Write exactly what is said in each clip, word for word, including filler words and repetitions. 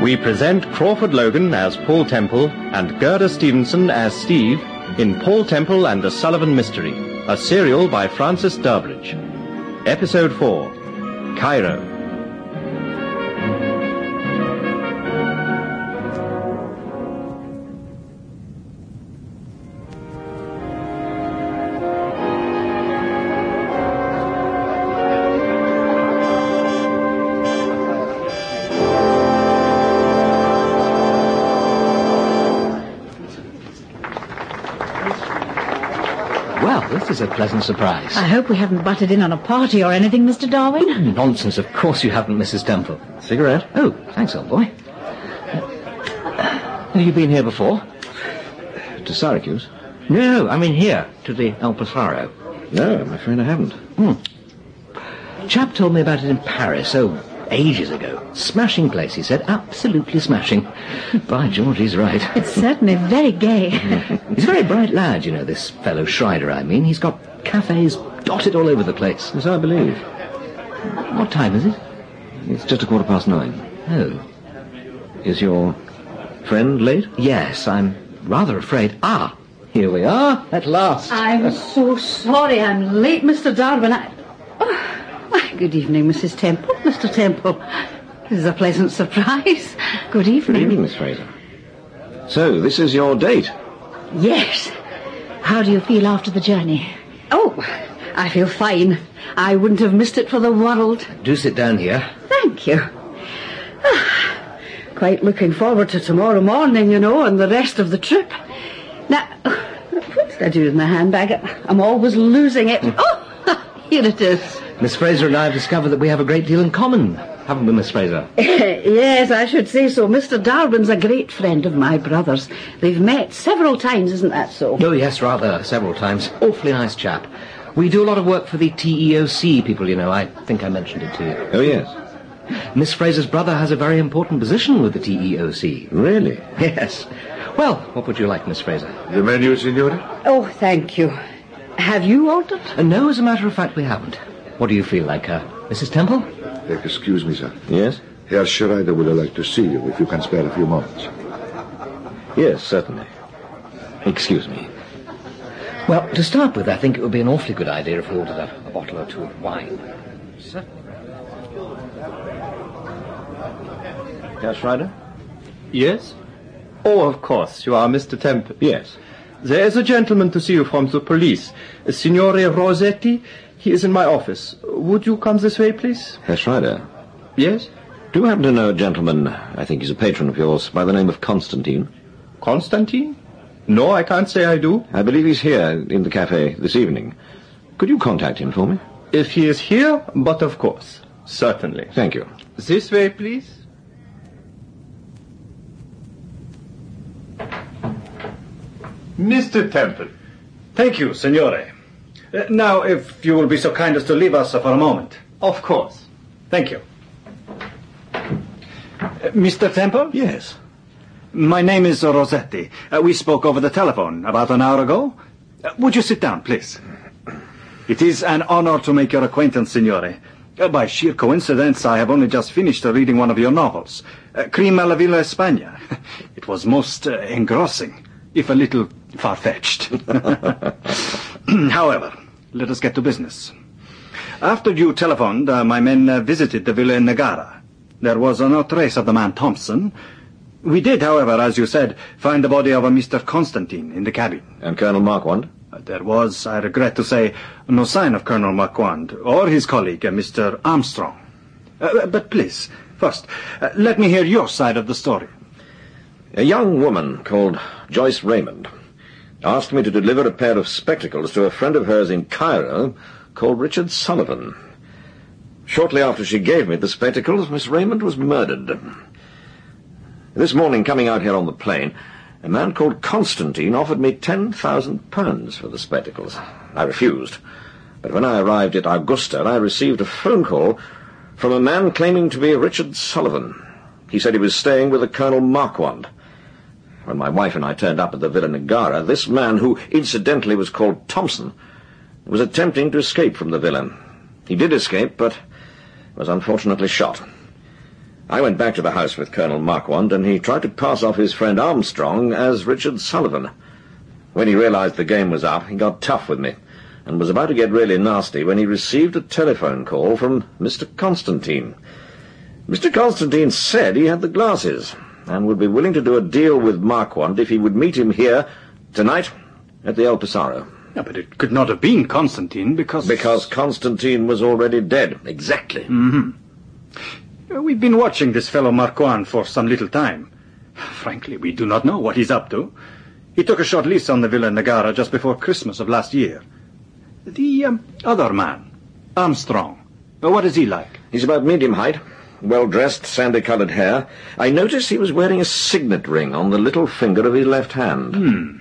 we present Crawford Logan as Paul Temple and Gerda Stevenson as Steve in Paul Temple and the Sullivan Mystery, a serial by Francis Durbridge. Episode four, Cairo. This is a pleasant surprise. I hope we haven't butted in on a party or anything, Mister Darwin. Oh, nonsense, of course you haven't, Missus Temple. Cigarette? Oh, thanks, old boy. Uh, have you been here before? To Syracuse? No, I mean here, to the El Pasaro. No, I'm afraid I haven't. Hmm. Chap told me about it in Paris, oh, ages ago. Smashing place, he said. Absolutely smashing. By George, he's right. It's certainly very gay. He's a very bright lad, you know, this fellow Schreider, I mean. He's got cafes dotted all over the place. Yes, I believe. What time is it? It's just a quarter past nine. Oh. Is your friend late? Yes, I'm rather afraid. Ah, here we are, at last. I'm so sorry I'm late, Mister Darwin. I... Oh. Good evening, Missus Temple. Mister Temple. This is a pleasant surprise. Good evening. Good evening, Miss Fraser. So, this is your date? Yes. How do you feel after the journey? Oh, I feel fine. I wouldn't have missed it for the world. Do sit down here. Thank you. Quite looking forward to tomorrow morning, you know, and the rest of the trip. Now, what did I do with my handbag? I'm always losing it. Oh, here it is. Miss Fraser and I have discovered that we have a great deal in common, haven't we, Miss Fraser? Yes, I should say so. Mister Darwin's a great friend of my brother's. They've met several times, isn't that so? Oh, yes, rather, several times. Awfully nice chap. We do a lot of work for the T E O C people, you know. I think I mentioned it to you. Oh, yes. Miss Fraser's brother has a very important position with the T E O C. Really? Yes. Well, what would you like, Miss Fraser? The menu, signore? Oh, thank you. Have you ordered? Uh, no, as a matter of fact, we haven't. What do you feel like, uh, Missus Temple? Excuse me, sir. Yes? Herr Schreider would like to see you if you can spare a few moments. Yes, certainly. Excuse me. Well, to start with, I think it would be an awfully good idea if we ordered a, a bottle or two of wine. Certainly. Herr Schreider? Yes? Oh, of course, you are Mister Temple. Yes. There is a gentleman to see you from the police. Uh, Signore Rossetti. He is in my office. Would you come this way, please? Herr Schreider? Yes? Do you happen to know a gentleman, I think he's a patron of yours, by the name of Constantine? Constantine? No, I can't say I do. I believe he's here in the cafe this evening. Could you contact him for me? If he is here, but of course. Certainly. Thank you. This way, please. Mister Temple. Thank you, signore. Uh, now, if you will be so kind as to leave us uh, for a moment. Of course. Thank you. Uh, Mister Temple? Yes. My name is uh, Rossetti. Uh, we spoke over the telephone about an hour ago. Uh, would you sit down, please? It is an honor to make your acquaintance, signore. Uh, by sheer coincidence, I have only just finished uh, reading one of your novels, uh, Crime a la Villa España. It was most uh, engrossing, if a little far-fetched. However, let us get to business. After you telephoned, uh, my men uh, visited the villa in Negara. There was uh, no trace of the man Thompson. We did, however, as you said, find the body of a Mister Constantine in the cabin. And Colonel Marquand? Uh, there was, I regret to say, no sign of Colonel Marquand or his colleague, uh, Mister Armstrong. Uh, but please, first, uh, let me hear your side of the story. A young woman called Joyce Raymond asked me to deliver a pair of spectacles to a friend of hers in Cairo called Richard Sullivan. Shortly after she gave me the spectacles, Miss Raymond was murdered. This morning, coming out here on the plane, a man called Constantine offered me ten thousand pounds for the spectacles. I refused. But when I arrived at Augusta, I received a phone call from a man claiming to be Richard Sullivan. He said he was staying with a Colonel Marquand. When my wife and I turned up at the Villa Negara, this man, who incidentally was called Thompson, was attempting to escape from the villa. He did escape, but was unfortunately shot. I went back to the house with Colonel Marquand, and he tried to pass off his friend Armstrong as Richard Sullivan. When he realized the game was up, he got tough with me, and was about to get really nasty when he received a telephone call from Mister Constantine. Mister Constantine said he had the glasses, and would be willing to do a deal with Marquand if he would meet him here tonight at the El Pasaro. Yeah, but it could not have been Constantine, because... Because Constantine was already dead. Exactly. Mm-hmm. We've been watching this fellow Marquand for some little time. Frankly, we do not know what he's up to. He took a short lease on the Villa Negara just before Christmas of last year. The um, other man, Armstrong, what is he like? He's about medium height, well-dressed, sandy-coloured hair. I noticed he was wearing a signet ring on the little finger of his left hand. Hmm.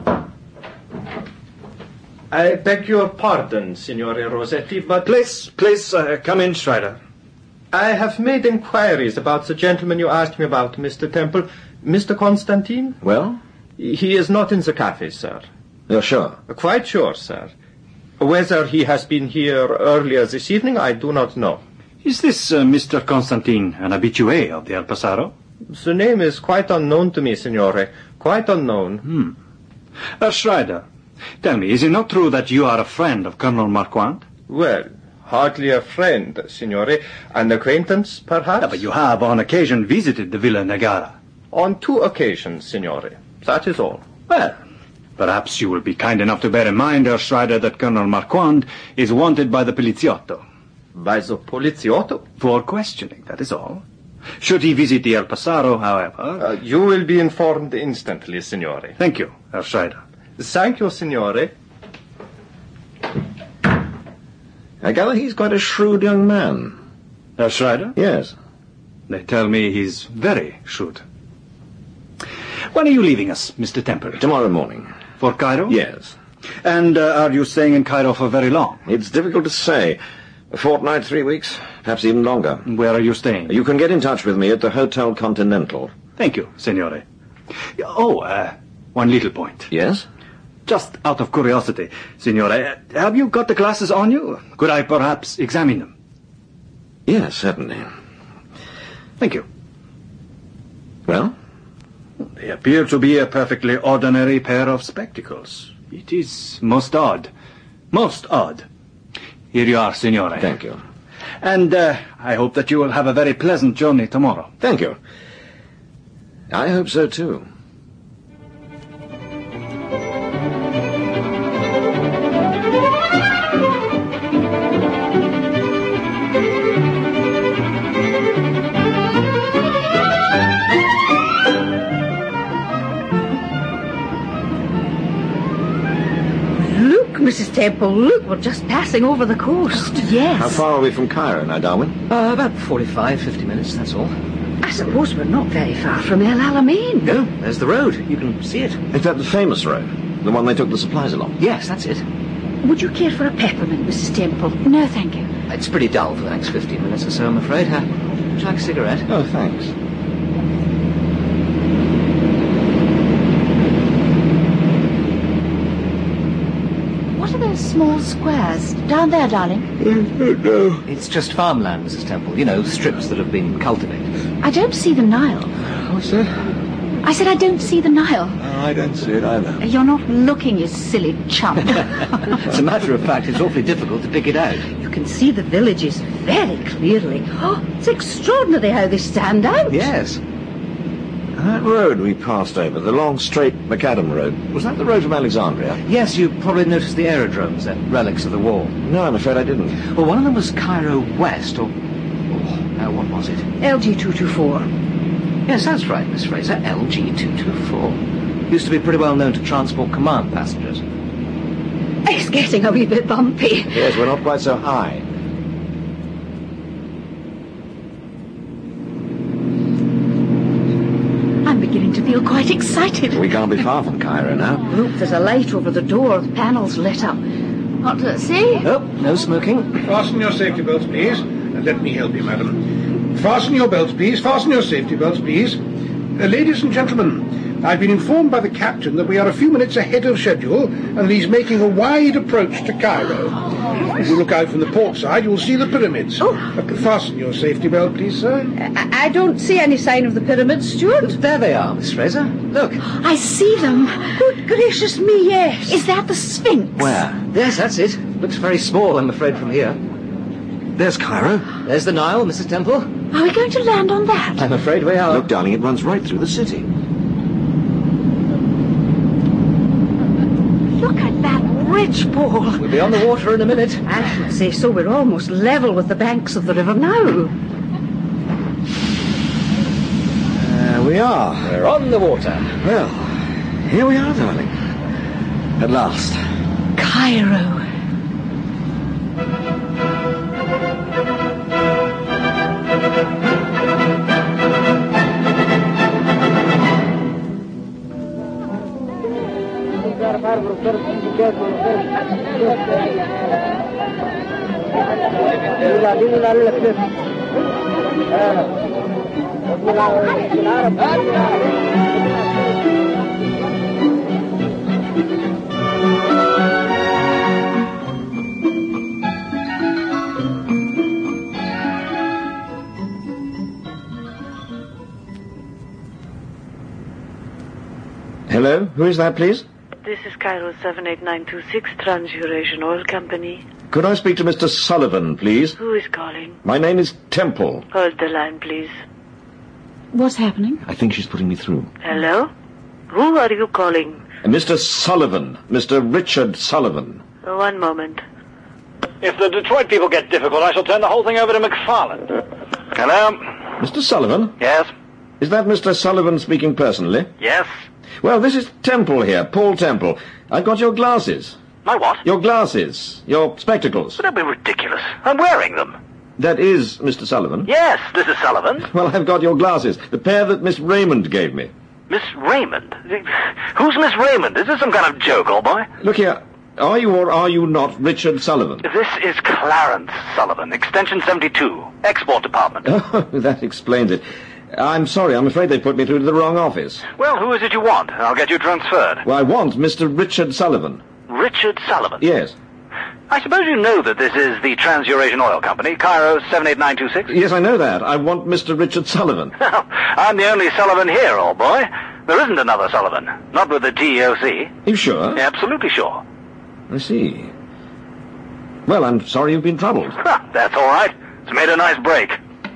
I beg your pardon, Signore Rossetti, but... Please, please, uh, come in, Schreider. I have made inquiries about the gentleman you asked me about, Mister Temple. Mister Constantine? Well? He is not in the cafe, sir. You're sure? Quite sure, sir. Whether he has been here earlier this evening, I do not know. Is this uh, Mister Constantine an habitué of the El Pasaro? The name is quite unknown to me, Signore. Quite unknown. Hmm. Uh, Schreider, tell me, is it not true that you are a friend of Colonel Marquand? Well, hardly a friend, Signore. An acquaintance, perhaps? Yeah, but you have on occasion visited the Villa Negara. On two occasions, Signore. That is all. Well, perhaps you will be kind enough to bear in mind, Herr Schreider, that Colonel Marquand is wanted by the Poliziotto. By the Poliziotto? For questioning, that is all. Should he visit the El Pasaro, however... Uh, you will be informed instantly, Signore. Thank you, Herr Schreider. Thank you, Signore. I gather he's quite a shrewd young man. Herr Schreider? Yes. They tell me he's very shrewd. When are you leaving us, Mister Temple? Tomorrow morning. For Cairo? Yes. And uh, are you staying in Cairo for very long? It's difficult to say. A fortnight, three weeks, perhaps even longer. Where are you staying? You can get in touch with me at the Hotel Continental. Thank you, Signore. Oh, uh, one little point. Yes? Just out of curiosity, Signore, have you got the glasses on you? Could I perhaps examine them? Yes, certainly. Thank you. Well? They appear to be a perfectly ordinary pair of spectacles. It is most odd. Most odd. Here you are, Signore. Thank you. And uh, I hope that you will have a very pleasant journey tomorrow. Thank you. I hope so, too. Missus Temple, look, we're just passing over the coast. Yes. How far are we from Cairo now, Darwin? Uh, about forty-five, fifty minutes, that's all. I suppose we're not very far from El Alamein. No, there's the road. You can see it. Is that the famous road? The one they took the supplies along? Yes, that's it. Would you care for a peppermint, Missus Temple? No, thank you. It's pretty dull for the next fifteen minutes or so, I'm afraid. Uh, would you like a cigarette? Oh, thanks. Small squares. Down there, darling. No. It's just farmland, Missus Temple. You know, strips that have been cultivated. I don't see the Nile. What's that? I said I don't see the Nile. Oh, I don't see it either. You're not looking, you silly chump. As a matter of fact, it's awfully difficult to pick it out. You can see the villages very clearly. Oh, it's extraordinary how they stand out. Yes. That road we passed over, the long, straight macadam road, was that the road from Alexandria? Yes, you probably noticed the aerodromes, that relics of the war. No, I'm afraid I didn't. Well, one of them was Cairo West, or... Oh, now, what was it? L G two two four. Yes, that's right, Miss Fraser. L G two two four. Used to be pretty well known to transport command passengers. It's getting a wee bit bumpy. Yes, we're not quite so high. I'm beginning to feel quite excited. We can't be far from Cairo now. Look, there's a light over the door. The panel's lit up. What does it say? Oh, no smoking. Fasten your safety belts, please. And let me help you, madam. Fasten your belts, please. Fasten your safety belts, please. Uh, ladies and gentlemen, I've been informed by the captain that we are a few minutes ahead of schedule and that he's making a wide approach to Cairo. If you look out from the port side, you'll see the pyramids. Oh. Uh, fasten your safety belt, please, sir. I, I don't see any sign of the pyramids, Stuart. There they are, Miss Fraser. Look. I see them. Good gracious me, yes. Is that the Sphinx? Where? Yes, that's it. Looks very small, I'm afraid, from here. There's Cairo. There's the Nile, Missus Temple. Are we going to land on that? I'm afraid we are. Look, darling, it runs right through the city. Look at that bridge, Paul. We'll be on the water in a minute. I should say so. We're almost level with the banks of the river now. There we are. We're on the water. Well, here we are, darling. At last. Cairo. Hello, who is that, please? This is Cairo seven eight nine two six, Trans-Eurasian Oil Company. Could I speak to Mister Sullivan, please? Who is calling? My name is Temple. Hold the line, please. What's happening? I think she's putting me through. Hello? Who are you calling? Uh, Mister Sullivan. Mister Richard Sullivan. Uh, one moment. If the Detroit people get difficult, I shall turn the whole thing over to McFarland. Hello? Mister Sullivan? Yes? Is that Mister Sullivan speaking personally? Yes? Well, this is Temple here, Paul Temple. I've got your glasses. My what? Your glasses. Your spectacles. Don't be ridiculous. I'm wearing them. That is Mister Sullivan? Yes, this is Sullivan. Well, I've got your glasses. The pair that Miss Raymond gave me. Miss Raymond? Who's Miss Raymond? Is this some kind of joke, old boy? Look here. Are you or are you not Richard Sullivan? This is Clarence Sullivan, extension seventy-two, export department. Oh, that explains it. I'm sorry, I'm afraid they put me through to the wrong office. Well, who is it you want? I'll get you transferred. Well, I want Mister Richard Sullivan. Richard Sullivan? Yes. I suppose you know that this is the Trans-Eurasian Oil Company, Cairo seven eight nine two six? Yes, I know that. I want Mister Richard Sullivan. I'm the only Sullivan here, old boy. There isn't another Sullivan. Not with the T E O C. You sure? Absolutely sure. I see. Well, I'm sorry you've been troubled. That's all right. It's made a nice break.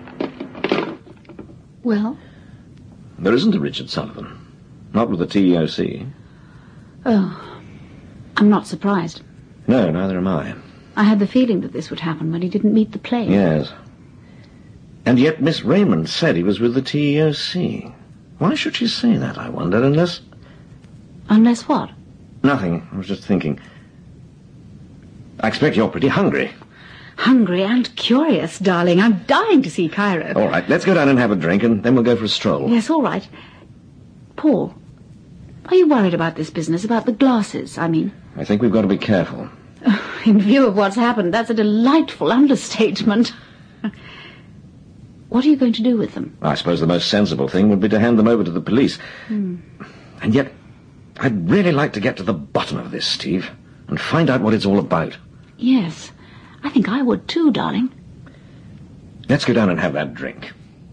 Well? There isn't a Richard Sullivan. Not with the T E O C. Oh, I'm not surprised. No, neither am I. I had the feeling that this would happen when he didn't meet the plane. Yes. And yet Miss Raymond said he was with the T E O C. Why should she say that, I wonder, unless... Unless what? Nothing. I was just thinking. I expect you're pretty hungry. Hungry and curious, darling. I'm dying to see Cairo. All right, let's go down and have a drink, and then we'll go for a stroll. Yes, all right. Paul, are you worried about this business, about the glasses, I mean? I think we've got to be careful. Oh, in view of what's happened, that's a delightful understatement. What are you going to do with them? I suppose the most sensible thing would be to hand them over to the police. Hmm. And yet, I'd really like to get to the bottom of this, Steve, and find out what it's all about. Yes, I think I would too, darling. Let's go down and have that drink.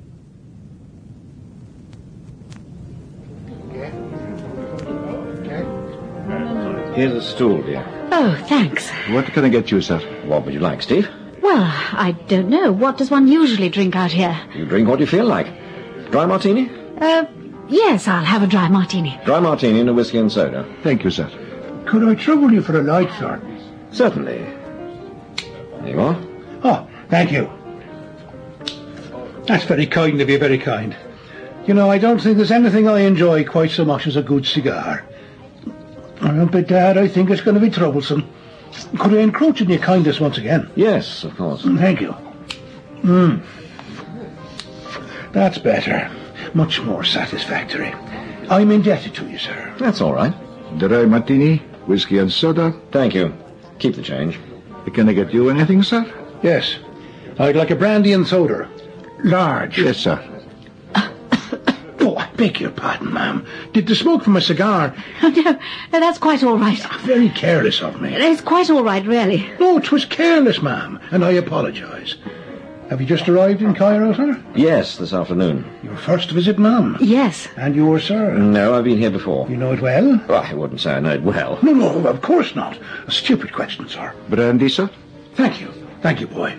Here's a stool, dear. Oh, thanks. What can I get you, sir? What would you like, Steve? Well, I don't know. What does one usually drink out here? You drink what you feel like. Dry martini? Uh, yes, I'll have a dry martini. Dry martini and a whiskey and soda. Thank you, sir. Could I trouble you for a light, sir? Certainly. There you are. Oh, thank you. That's very kind of you, very kind. You know, I don't think there's anything I enjoy quite so much as a good cigar. Well, but, Dad, I think it's going to be troublesome. Could I encroach on your kindness once again? Yes, of course. Thank you. Hmm. That's better. Much more satisfactory. I'm indebted to you, sir. That's all right. Dry martini, whiskey and soda. Thank you. Keep the change. Can I get you anything, sir? Yes. I'd like a brandy and soda. Large. Yes, sir. Oh, Beg your pardon, ma'am. Did the smoke from a cigar... Oh, no, no, that's quite all right. Very careless of me. It's quite all right, really. No, 'twas careless, ma'am, and I apologise. Have you just arrived in Cairo, sir? Yes, this afternoon. Your first visit, ma'am? Yes. And yours, sir? No, I've been here before. You know it well? Well, I wouldn't say I know it well. No, no, of course not. A stupid question, sir. Brandy, sir? Thank you. Thank you, boy.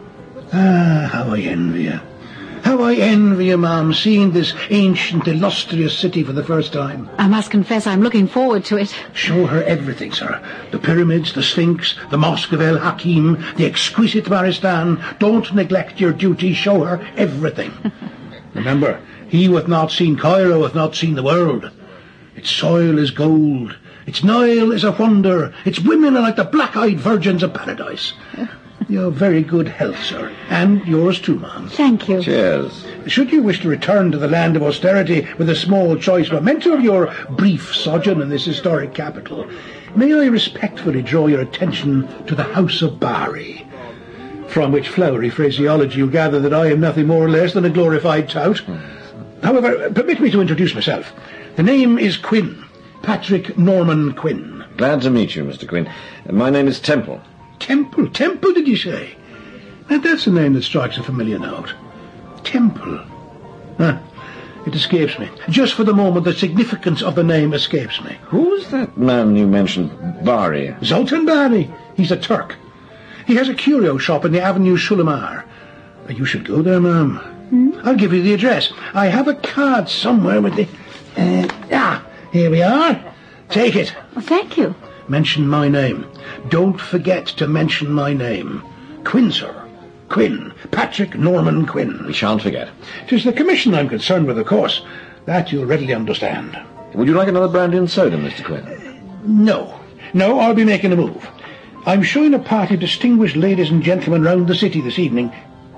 Ah, how I envy you. How I envy you, ma'am, seeing this ancient, illustrious city for the first time. I must confess I'm looking forward to it. Show her everything, sir. The pyramids, the Sphinx, the Mosque of El Hakim, the exquisite Maristan. Don't neglect your duty. Show her everything. Remember, he who hath not seen Cairo hath not seen the world. Its soil is gold. Its Nile is a wonder. Its women are like the black-eyed virgins of paradise. Your very good health, sir. And yours too, ma'am. Thank you. Cheers. Should you wish to return to the land of austerity with a small choice memento of your brief sojourn in this historic capital, may I respectfully draw your attention to the House of Bari, from which flowery phraseology you gather that I am nothing more or less than a glorified tout. However, permit me to introduce myself. The name is Quinn. Patrick Norman Quinn. Glad to meet you, Mister Quinn. My name is Temple. Temple? Temple, did you say? Now, that's a name that strikes a familiar note. Temple. Huh. It escapes me. Just for the moment, the significance of the name escapes me. Who's that man you mentioned, Bari? Zoltan Bari. He's a Turk. He has a curio shop in the Avenue Shulamar. You should go there, ma'am. Hmm? I'll give you the address. I have a card somewhere with the... Uh, ah, here we are. Take it. Well, thank you. Mention my name. Don't forget to mention my name. Quinn, sir. Quinn. Patrick Norman Quinn. We shan't forget. 'Tis the commission I'm concerned with, of course. That you'll readily understand. Would you like another brandy and soda, Mister Quinn? No. No, I'll be making a move. I'm showing a party of distinguished ladies and gentlemen round the city this evening.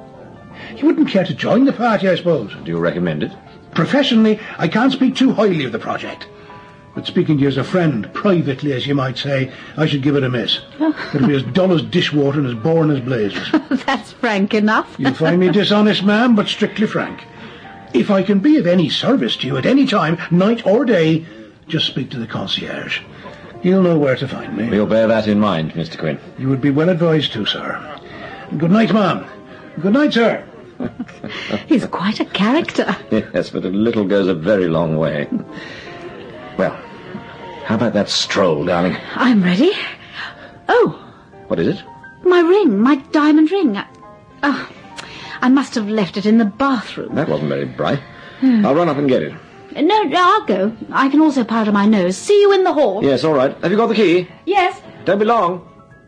You wouldn't care to join the party, I suppose? Do you recommend it? Professionally, I can't speak too highly of the project. But speaking to you as a friend, privately, as you might say, I should give it a miss. It'll be as dull as dishwater and as boring as blazes. That's frank enough. You'll find me dishonest, ma'am, but strictly frank. If I can be of any service to you at any time, night or day, just speak to the concierge. You'll know where to find me. We'll bear that in mind, Mister Quinn. You would be well advised to, sir. Good night, ma'am. Good night, sir. He's quite a character. Yes, but a little goes a very long way. Well, how about that stroll, darling? I'm ready. Oh. What is it? My ring, my diamond ring. Oh, I must have left it in the bathroom. That wasn't very bright. Hmm. I'll run up and get it. No, no, I'll go. I can also powder my nose. See you in the hall. Yes, all right. Have you got the key? Yes. Don't be long.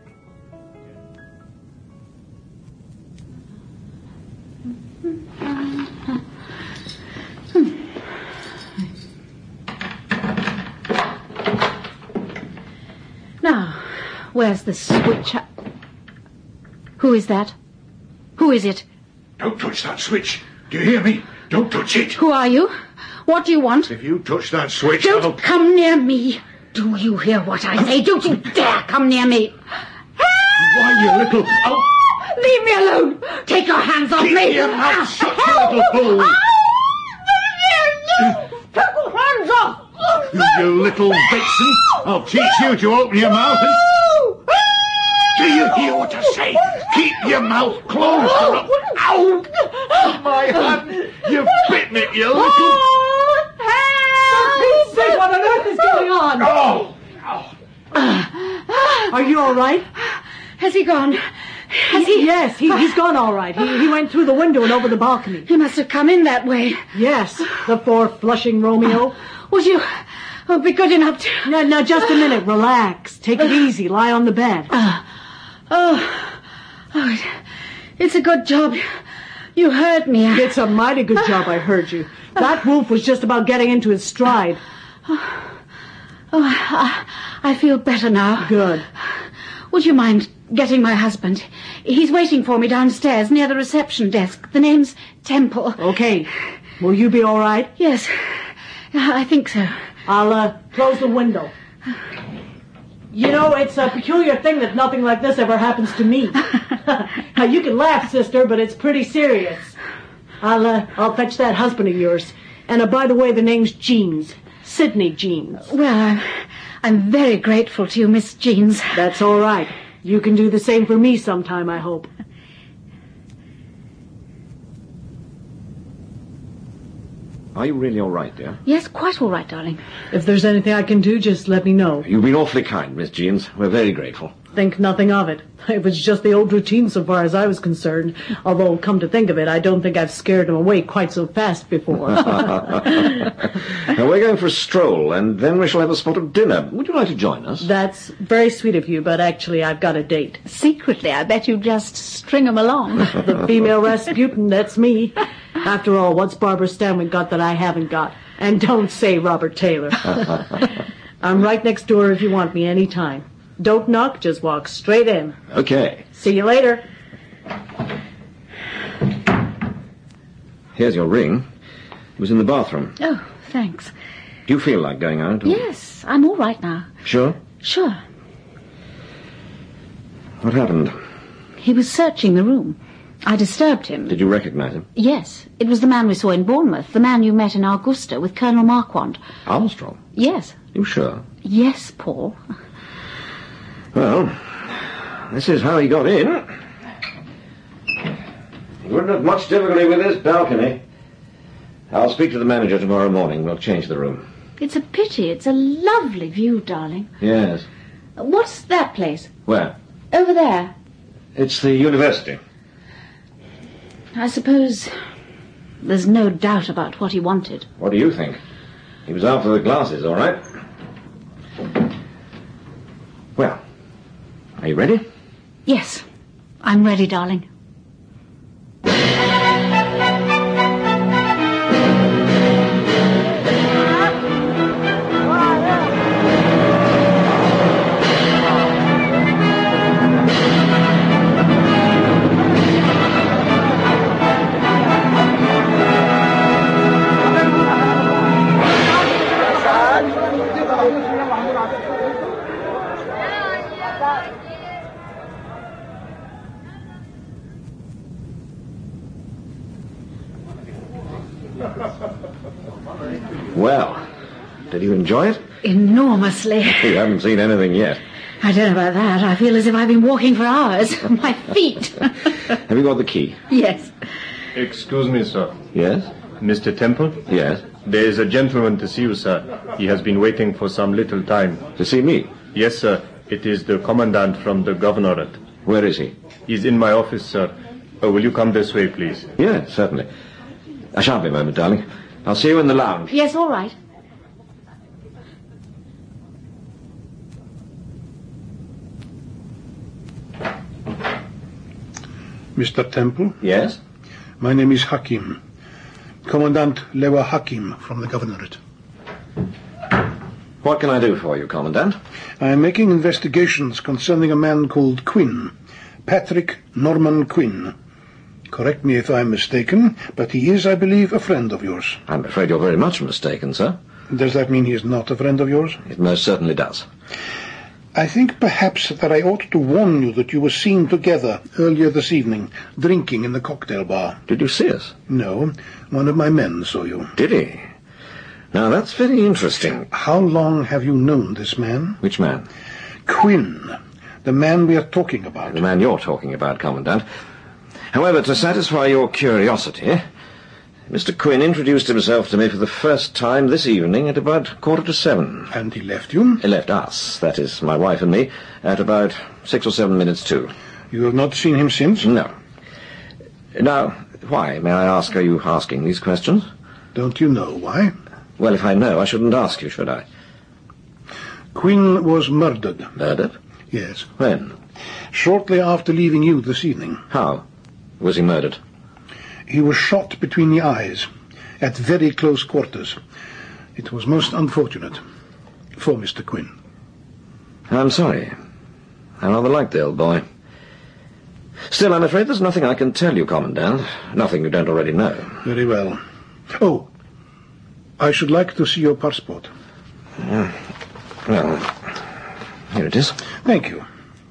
Now, where's the switch? Who is that? Who is it? Don't touch that switch. Do you hear me? Don't touch it. Who are you? What do you want? If you touch that switch, Don't I'll... come near me. Do you hear what I say? Don't you dare come near me. Why, you little... Oh. Leave me alone. Take your hands off Keep me. your mouth shut, you Help. little fool. No. Take your hands off. You little vixen. I'll teach you to open your mouth and... Do you hear what I say? Keep your mouth closed. Or... Ow! My hand! You've bitten it, you little... For Pete's sake, what on earth is going on? Oh! oh. Are you all right? Has he gone? Has he? Yes, he, he's gone all right. He, he went through the window and over the balcony. He must have come in that way. Yes, the poor flushing Romeo. Would you oh, be good enough to... Now, now, just a minute. Relax. Take it easy. Lie on the bed. Uh, oh, oh it, it's a good job. You heard me. It's a mighty good job I heard you. That wolf was just about getting into his stride. Oh, oh I, I feel better now. Good. Would you mind getting my husband? He's waiting for me downstairs near the reception desk. The name's Temple. Okay. Will you be all right? Yes, I think so. I'll uh, close the window. You know, it's a peculiar thing that nothing like this ever happens to me. Now, you can laugh, sister, but it's pretty serious. I'll, uh, I'll fetch that husband of yours. And uh, by the way, the name's Jeans. Sydney Jeans. Well, I'm, I'm very grateful to you, Miss Jeans. That's all right. You can do the same for me sometime, I hope. Are you really all right, dear? Yes, quite all right, darling. If there's anything I can do, just let me know. You've been awfully kind, Miss Jeans. We're very grateful. Think nothing of it. It was just the old routine so far as I was concerned. Although, come to think of it, I don't think I've scared him away quite so fast before. Now, we're going for a stroll, and then we shall have a spot of dinner. Would you like to join us? That's very sweet of you, but actually I've got a date. Secretly, I bet you just string 'em along. The female Rasputin, that's me. After all, what's Barbara Stanwyck got that I haven't got? And don't say Robert Taylor. I'm right next door if you want me any time. Don't knock, just walk straight in. Okay. See you later. Here's your ring. It was in the bathroom. Oh, thanks. Do you feel like going out? Or... Yes, I'm all right now. Sure? Sure. What happened? He was searching the room. I disturbed him. Did you recognize him? Yes. It was the man we saw in Bournemouth, the man you met in Augusta with Colonel Marquand. Armstrong? Yes. You sure? Yes, Paul. Well, this is how he got in. He wouldn't have much difficulty with this balcony. I'll speak to the manager tomorrow morning. We'll change the room. It's a pity. It's a lovely view, darling. Yes. What's that place? Where? Over there. It's the university. I suppose there's no doubt about what he wanted. What do you think? He was after the glasses, all right? Well, are you ready? Yes, I'm ready, darling. Well, did you enjoy it? Enormously. You haven't seen anything yet. I don't know about that. I feel as if I've been walking for hours. My feet. Have you got the key? Yes. Excuse me, sir. Yes? Mister Temple? Yes? There is a gentleman to see you, sir. He has been waiting for some little time. To see me? Yes, sir. It is the commandant from the governorate. Where is he? He's in my office, sir. Oh, will you come this way, please? Yes, certainly. I shan't be a moment, darling. I'll see you in the lounge. Yes, all right. Mister Temple? Yes? My name is Hakim. Commandant Lewa Hakim from the governorate. What can I do for you, Commandant? I am making investigations concerning a man called Quinn. Patrick Norman Quinn. Correct me if I'm mistaken, but he is, I believe, a friend of yours. I'm afraid you're very much mistaken, sir. Does that mean he is not a friend of yours? It most certainly does. I think perhaps that I ought to warn you that you were seen together earlier this evening, drinking in the cocktail bar. Did you see us? No, one of my men saw you. Did he? Now, that's very interesting. How long have you known this man? Which man? Quinn, the man we are talking about. The man you're talking about, Commandant. However, to satisfy your curiosity, Mister Quinn introduced himself to me for the first time this evening at about quarter to seven. And he left you? He left us, that is, my wife and me, at about six or seven minutes to. You have not seen him since? No. Now, why, may I ask, are you asking these questions? Don't you know why? Well, if I know, I shouldn't ask you, should I? Quinn was murdered. Murdered? Yes. When? Shortly after leaving you this evening. How was he murdered? He was shot between the eyes, at very close quarters. It was most unfortunate for Mister Quinn. I'm sorry. I rather like the old boy. Still, I'm afraid there's nothing I can tell you, Commandant. Nothing you don't already know. Very well. Oh, I should like to see your passport. Uh, well, here it is. Thank you.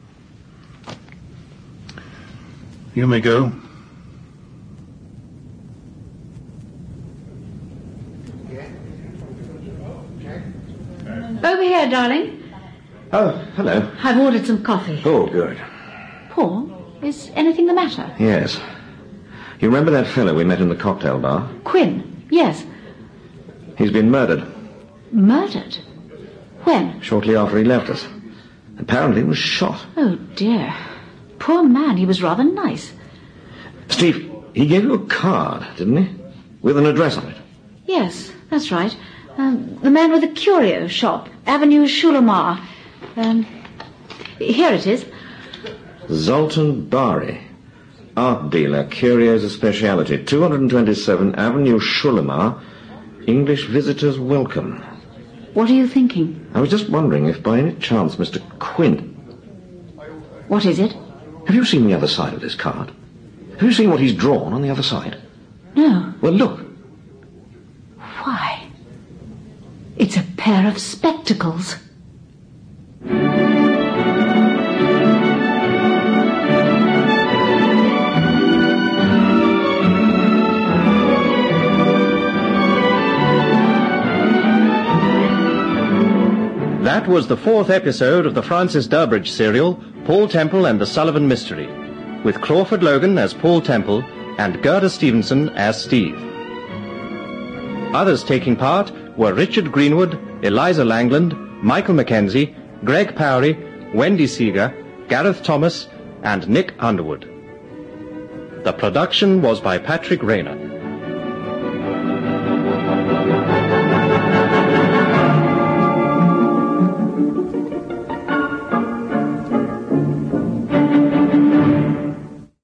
You may go. Over here, darling. Oh, hello. I've ordered some coffee. Oh, good. Paul, is anything the matter? Yes. You remember that fellow we met in the cocktail bar? Quinn, yes. He's been murdered. Murdered? When? Shortly after he left us. Apparently he was shot. Oh, dear. Poor man, he was rather nice. Steve, he gave you a card, didn't he? With an address on it. Yes, that's right. Um, the man with the curio shop, Avenue Shulamar. Um, here it is. Zoltan Bari, art dealer, curios of speciality, two twenty-seven Avenue Shulamar, English visitors welcome. What are you thinking? I was just wondering if by any chance Mister Quinn... What is it? Have you seen the other side of this card? Have you seen what he's drawn on the other side? No. Well, look. Why? It's a pair of spectacles. That was the fourth episode of the Francis Durbridge serial, Paul Temple and the Sullivan Mystery, with Crawford Logan as Paul Temple and Gerda Stevenson as Steve. Others taking part were Richard Greenwood, Eliza Langland, Michael Mackenzie, Greg Powery, Wendy Seeger, Gareth Thomas, and Nick Underwood. The production was by Patrick Rayner.